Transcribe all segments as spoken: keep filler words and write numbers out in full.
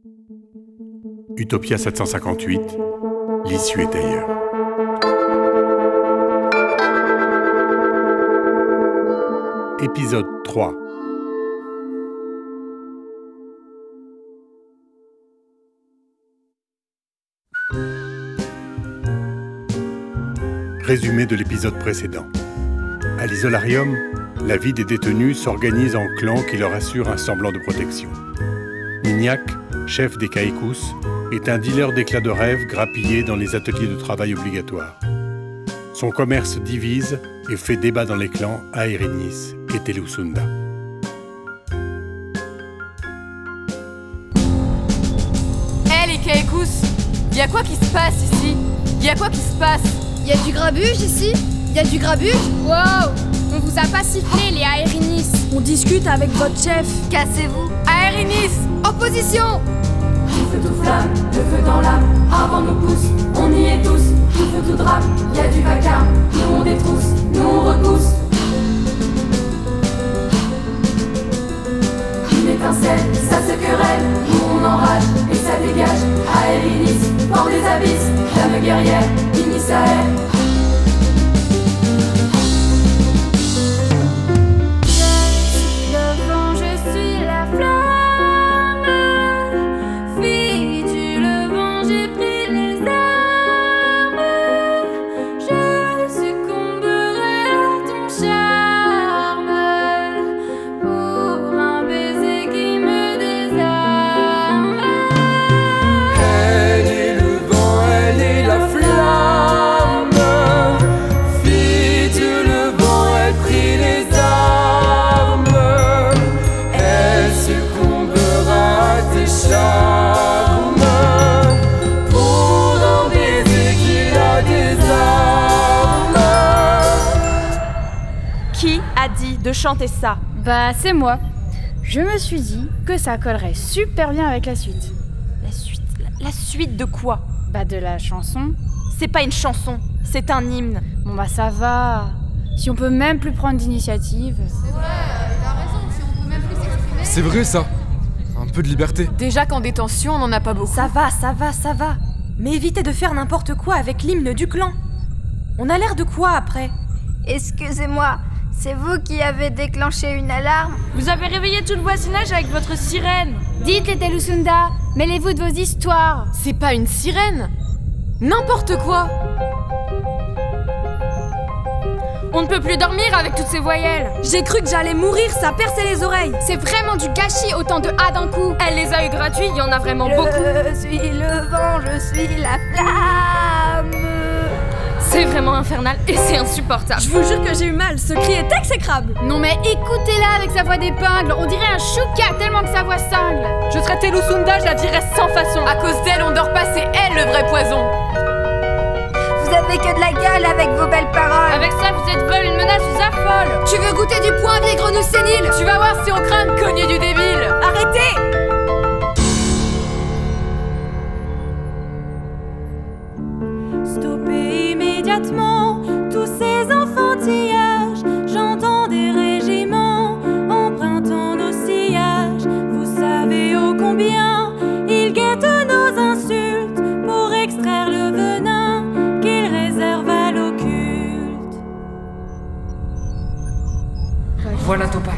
Utopia sept cent cinquante-huit, l'issue est ailleurs. Épisode trois. Résumé de l'épisode précédent. À l'isolarium, la vie des détenus s'organise en clans qui leur assurent un semblant de protection. Mignac, chef des Caïcous, est un dealer d'éclats de rêve grappillé dans les ateliers de travail obligatoires. Son commerce divise et fait débat dans les clans Aerinis et Telusunda. Hé hey, les Caïcous, y'a quoi qui se passe ici? Y'a quoi qui se passe? Y'a du grabuge ici? Y'a du grabuge? Wow! On vous a pas sifflé les Aerinis. On discute avec votre chef. Cassez-vous! Aerinis! Opposition! Tout feu, tout flamme, le feu dans l'âme, avant nous pousse, on y est tous, tout feu, tout drame, y a du vacarme, nous on détrousse, nous on repousse. Une étincelle, ça se querelle, nous on enrage, et ça dégage, Aerinis, porte des abysses, dame guerrière, Inisaël. De chanter ça. Bah c'est moi. Je me suis dit que ça collerait super bien avec la suite. La suite la, la suite de quoi? Bah de la chanson. C'est pas une chanson, c'est un hymne. Bon bah ça va. Si on peut même plus prendre d'initiative. C'est vrai, il a raison, si on peut même plus s'exprimer. C'est vrai ça. Un peu de liberté. Déjà qu'en détention, on en a pas beaucoup. Ça va, ça va, ça va. Mais évitez de faire n'importe quoi avec l'hymne du clan. On a l'air de quoi après? Excusez-moi. C'est vous qui avez déclenché une alarme? Vous avez réveillé tout le voisinage avec votre sirène. Dites les Telusunda, mêlez-vous de vos histoires. C'est pas une sirène. N'importe quoi. On ne peut plus dormir avec toutes ces voyelles. J'ai cru que j'allais mourir, ça perçait les oreilles. C'est vraiment du gâchis, autant de A d'un coup. Elle les a eu gratuits, il y en a vraiment je beaucoup. Je suis le vent, je suis la flamme. C'est vraiment infernal et c'est insupportable. Je vous jure que j'ai eu mal, ce cri est exécrable. Non mais écoutez-la avec sa voix d'épingle, on dirait un chouka tellement que sa voix cingle. Je serais Telusunda, je la dirais sans façon. À cause d'elle, on dort pas, c'est elle le vrai poison. Vous avez que de la gueule avec vos belles paroles. Avec ça, vous êtes vol, une menace vous affole. Tu veux goûter du poing, vieille grenouille sénile? Tu vas voir si on craint de cogner du débile. Arrêtez! Stoppez immédiatement tous ces enfantillages. J'entends des régiments empruntant nos sillages. Vous savez ô combien ils guettent nos insultes pour extraire le venin qu'ils réservent à l'occulte. Voilà Topac.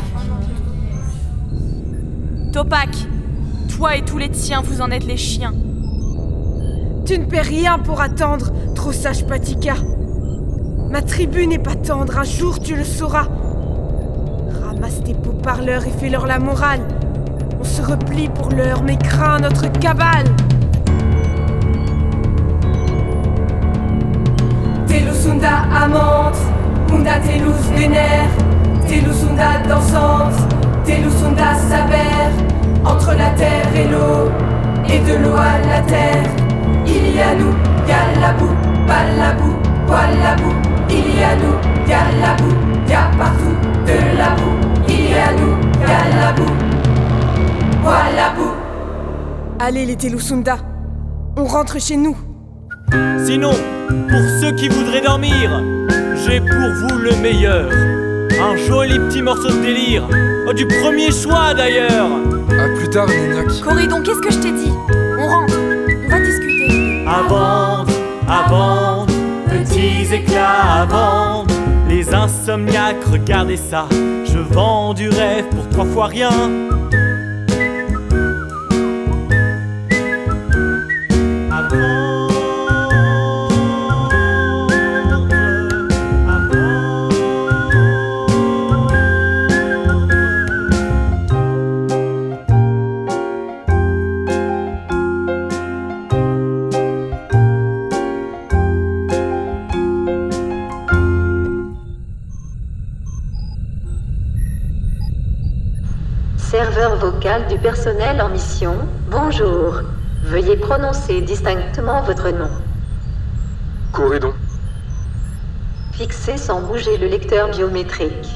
Topac, toi et tous les tiens, vous en êtes les chiens. Tu ne paies rien pour attendre, trop sage Patika. Ma tribu n'est pas tendre, un jour tu le sauras. Ramasse tes beaux parleurs et fais-leur la morale. On se replie pour l'heure, mais crains notre cabale. Telusunda amante, Munda Telus vénère, Telusunda dansante, Telusunda s'avère, entre la terre et l'eau, et de l'eau à la terre. Il y a nous, y'a la boue, pas la boue, poil la boue. Il y a nous, y'a la boue, y'a partout de la boue. Il y a nous, y'a la boue, poil la boue. Allez les Telusunda, on rentre chez nous. Sinon, pour ceux qui voudraient dormir, j'ai pour vous le meilleur. Un joli petit morceau de délire, oh, du premier choix d'ailleurs. À plus plus tard, Nignac. Corridon, qu'est-ce que je t'ai dit? On rentre, on va discuter. À vendre, à vendre, petits éclats à vendre. Les insomniaques, regardez ça. Je vends du rêve pour trois fois rien. À vendre, à vendre. Serveur vocal du personnel en mission, bonjour. Veuillez prononcer distinctement votre nom. Corridon. Fixez sans bouger le lecteur biométrique.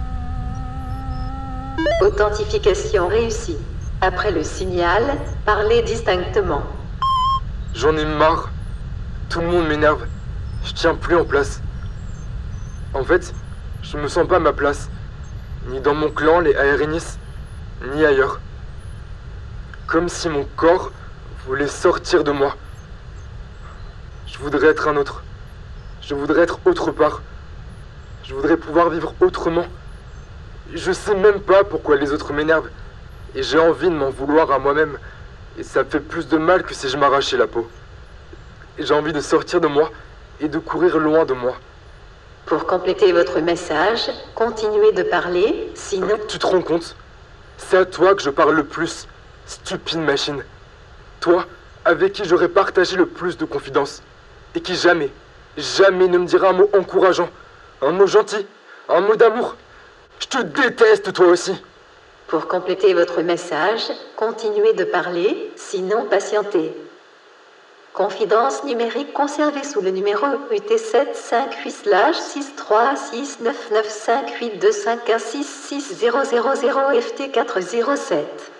Authentification réussie. Après le signal, parlez distinctement. J'en ai marre. Tout le monde m'énerve. Je tiens plus en place. En fait, je me sens pas à ma place. Ni dans mon clan, les Aerinis, ni ailleurs. Comme si mon corps voulait sortir de moi. Je voudrais être un autre. Je voudrais être autre part. Je voudrais pouvoir vivre autrement. Je sais même pas pourquoi les autres m'énervent. Et j'ai envie de m'en vouloir à moi-même. Et ça me fait plus de mal que si je m'arrachais la peau. Et j'ai envie de sortir de moi et de courir loin de moi. Pour compléter votre message, continuez de parler, sinon... Tu te rends compte ? C'est à toi que je parle le plus, stupide machine. Toi, avec qui j'aurais partagé le plus de confidences. Et qui jamais, jamais ne me dira un mot encourageant, un mot gentil, un mot d'amour. Je te déteste toi aussi. Pour compléter votre message, continuez de parler, sinon patientez. Confidence numérique conservée sous le numéro U T sept cinq huit slash six trois six neuf neuf cinq huit deux cinq un six six zéro zéro zéro F T quatre zéro sept.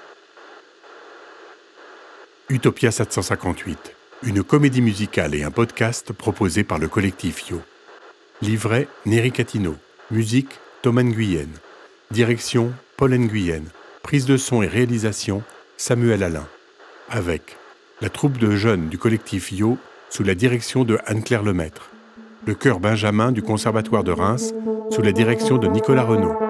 Utopia sept cent cinquante-huit, une comédie musicale et un podcast proposé par le collectif Yo. Livret Néry Catino, musique Thomas Nguyen, direction Paul Nguyen, prise de son et réalisation Samuel Alain, avec la troupe de jeunes du collectif Yo sous la direction de Anne-Claire Lemaître, le chœur Benjamin du Conservatoire de Reims sous la direction de Nicolas Renaud,